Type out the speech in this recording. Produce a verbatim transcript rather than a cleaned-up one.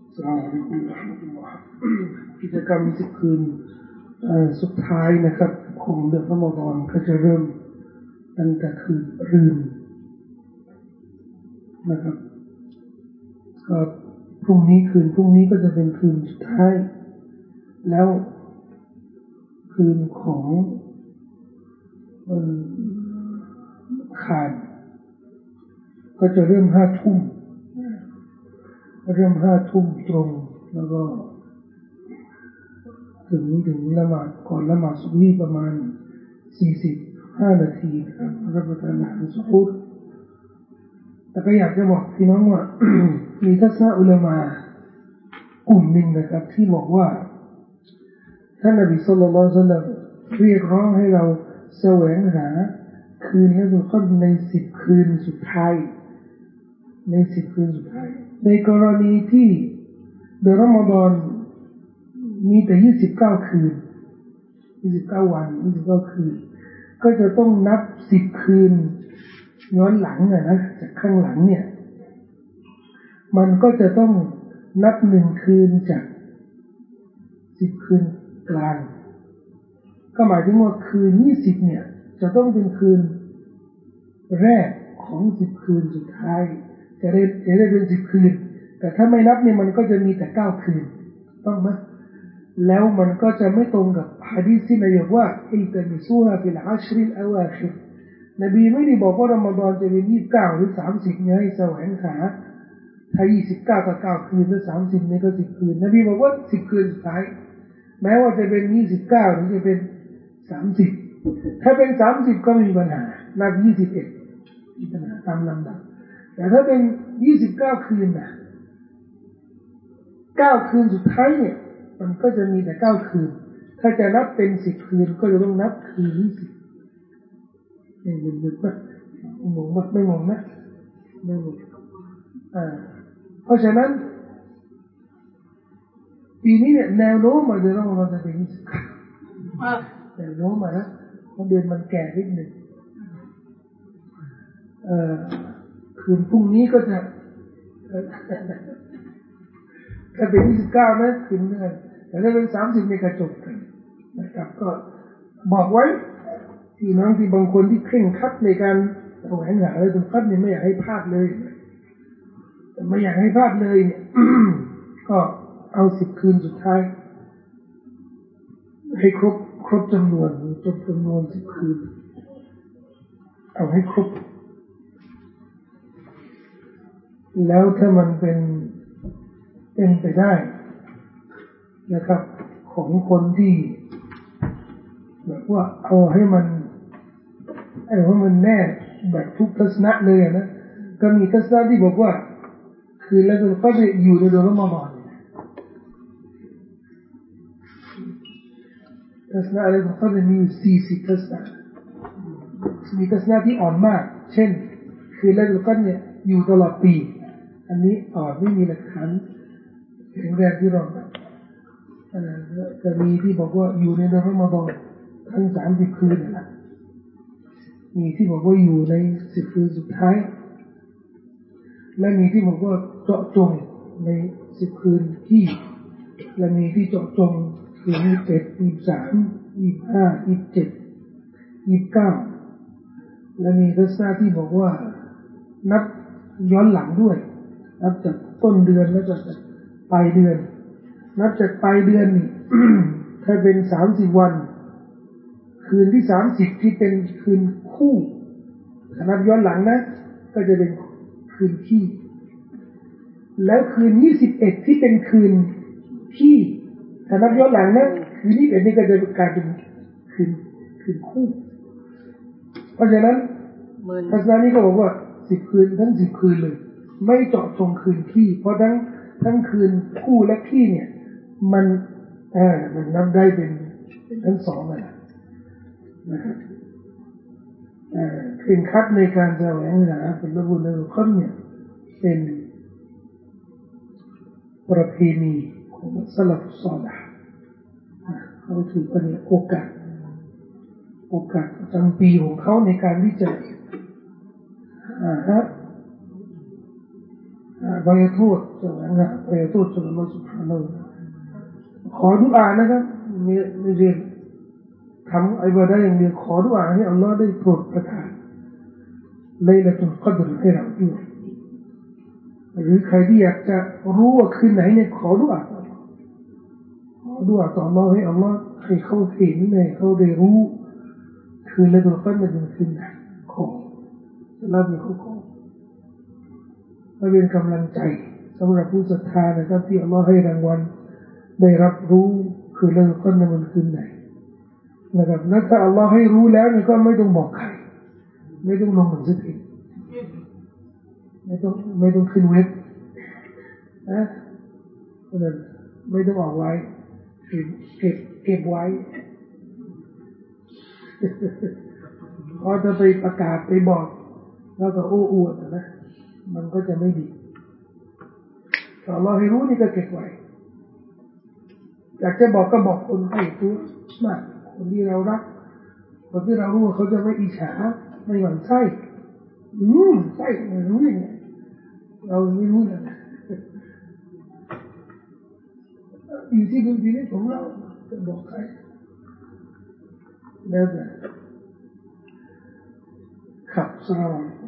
อัสสลามุอะลัยกุมวะเราะห์มะตุลลอฮ์กิจกรรมสิบคืนสุดท้ายนะครับของเดือนรอมฎอนก็จะเริ่มตั้งแต่คืนรื่นนะครับก็พรุ่งนี้คืนพรุ่งนี้ก็จะเป็นคืนสุดท้ายแล้วคืนของวันคานก็จะเริ่มห้าทุ่มเริ่มห้าทุ่มตรงแล้วก็ถึงถึงละหมาดก่อนละหมาดซุบฮีประมาณสี่สิบห้านาทีนะครับรับประทานอาหารซุฮูรแต่ก็อยากจะบอกพี่น้องว่า มีทัศนะอุลามะกลุ่มหนึ่งนะครับที่บอกว่าท่านนบีศ็อลลัลลอฮุอะลัยฮิวะซัลลัมเรียกร้องให้เราแสวงหาคืนละดุลกอดในสิบคืนสุดท้ายในสิบคืนสุดท้ายในกรณีที่เดือนรอมฎอนมีแต่ยี่สิบเก้าคืนยี่สิบเก้าวันยี่สิบเก้าคืนก็จะต้องนับสิบคืนย้อนหลังนะนะจากข้างหลังเนี่ยมันก็จะต้องนับหนึ่งคืนจากสิบคืนกลางก็หมายถึงว่าคืนยี่สิบเนี่ยจะต้องเป็นคืนแรกของสิบคืนสุดท้ายจะได้จะได้เป็นสิบคืนแต่ถ้าไม่นับเนี่ยมันก็จะมีแต่เก้าคืนต้องไหมแล้วมันก็จะไม่ตรงกับหะดีษที่นบีบอกว่าอิลตมิซูฮาฟิลอัชริลอาวาคิรนบีไม่ได้บอกว่ารอมฎอนจะเป็นยี่สิบเก้าหรือสามสิบเนี่ยให้แสวงหาถ้ายี่สิบเก้าก็เก้าคืนหรือสามสิบนี่ก็สิบคืนนบีบอกว่าสิบคืนสุดท้ายแม้ว่าจะเป็นยี่สิบเก้าหรือจะเป็นสามสิบถ้าเป็นสามสิบก็ไม่มีปัญหานับยี่สิบเอ็ดมีปัญหาตามลำดับแต่ถ้าเป็นยี่สิบเก้าคืนนะเก้าคืนสุดท้ายเนี่ยมันก็จะมีแต่เก้าคืนถ้าจะนับเป็นสิบคืนก็จะต้องนับคืนยี่สิบไม่มึนมึนมากงงมากไม่งงนะไม่งงอ่าเพราะฉะนั้นปีนี้เนี่ยแนวโน้มมาเดือนรอมฎอนจะเป็นยี่สิบเก้าแนวโน้มมานะเพราะเดือนมันแก่นิดหนึ่งเอ่อคืนพรุ่งนี้ก็จะถ้าเป็นยี่สิบเก้านะคืนนึงแต่ถ้าเป็นสามสิบเนี่ยกระจบกันนะครับก็บอกไว้พี่น้องที่บางคนที่เคร่งครัดในการแสวงหาอะไรตรงคัดเนี่ยไม่อยากให้พลาดเลยไม่อยากให้พลาดเลยเนี่ย ก็เอาสิบคืนสุดท้ายให้ครบครบจำนวนจบจำนวนสิบคืนเอาให้ครบแล้วถ้ามันเป็นเป็นไปได้นะครับของคนที่แบบว่าเอาให้มันเอาให้มันแน่แบบทุกทัศนะเลยนะก็มีทัศนะที่บอกว่าคือแล้วก็จะอยู่ในเดือนรอมฎอนทัศนะอะไรก็จะมีอยู่สี่สิบทัศนะมีทัศนะที่อ่อนมากเช่นคือแล้วก็เนี่ยอยู่ตลอดปีอันนี้อ่อนไม่มีหลักฐานแข็งแรงที่รองรับจะมีที่บอกว่าอยู่ในเดือนรอมฎอนทั้งสามสิบคืนนะมีที่บอกว่าอยู่ในสิบคืนสุดท้ายและมีที่บอกว่าเจาะจงในสิบคืนที่และมีที่เจาะจงคือยี่สิบเอ็ดยี่สิบสามยี่สิบห้ายี่สิบเจ็ดยี่สิบเก้าและมีทัศนะที่บอกว่านับย้อนหลังด้วยนับจากต้นเดือนแล้วจากปลายเดือนนับจากปลายเดือนนี่ ถ้าเป็นสามสิบวันคืนที่สามสิบที่เป็นคืนคู่ถ้านับย้อนหลังนะก็จะเป็นคืนที่แล้วคืนยี่สิบเอ็ดที่เป็นคืนที่ถ้านับย้อนหลังนะคืนยี่สิบเอ็ดนี่ก็จะกลายเป็นคืนคืนคู่เพราะฉะนั้นทัศนะนี้ก็บอกว่าสิบคืนทั้งสิบคืนเลยไม่เจาะจงคืนที่เพราะทั้งทั้งคืนคู่และที่เนี่ยมันเออมันนับได้เป็นทั้งสองนะนะครับเอ่อเคร่งครัดในการแสวงหาผลบุญในข้อเนี่ยเป็นประเพณีของสลับซอลาเขาถือเป็นโอกาสโอกาสประจำปีของเขาในการที่จะหาหาอภัยโทษแสวงหาอภัยโทษจากอัลลอฮฺ سبحانه และ تعالى ขอดุอานะครับไม่ไม่ใช่ทำอิบาดะห์อย่างเดียวขอดุอาให้อัลลอฮ์ได้โปรดประทานไลลาตุลกัดรให้เราด้วยหรือใครที่อยากจะรู้ว่าคืนไหนเนี่ยขอดุอาต่ออัลลอฮ์ขอดุอาต่ออัลลอฮ์ให้อัลลอฮ์ให้เขาเห็นให้เขาได้รู้คืนไลลาตุลกัดรเป็นคืนไหนขอแล้วมีเขาขอและเป็นกำลังใจสำหรับผู้ศรัทธานะครับที่อัลลอฮ์ให้รางวัลได้รับรู้คืนไลลาตุลกัดรมันคืนไหนนะครับและถ้าอัลลอฮ์ให้รู้แล้วเนี่ยก็ไม่ต้องบอกใครไม่ต้องลงหนังสือพิมพ์ไม่ต้องไม่ต้องขึ้นเว็บนะนั่นไม่ต้องออกไว้เก็บเก็บเก็บไว้พอจะไปประกาศไปบอกแล้วก็โอ้อวดนะมันก็จะไม่ดีถ้าอัลลอฮ์ให้รู้นี่ก็เก็บไว้อยากจะบอกก็บอกคนใกล้ตัวมากคนที่เรารักคนที่เรารู้ว่าเขาจะไม่อิจฉาไม่หวั่นไส้อืมไส้ไม่รู้ยังไงเราไม่รู้นะอยู่ที่ดุลพินิจของเราจะบอกใครแล้วแต่ครับสลาม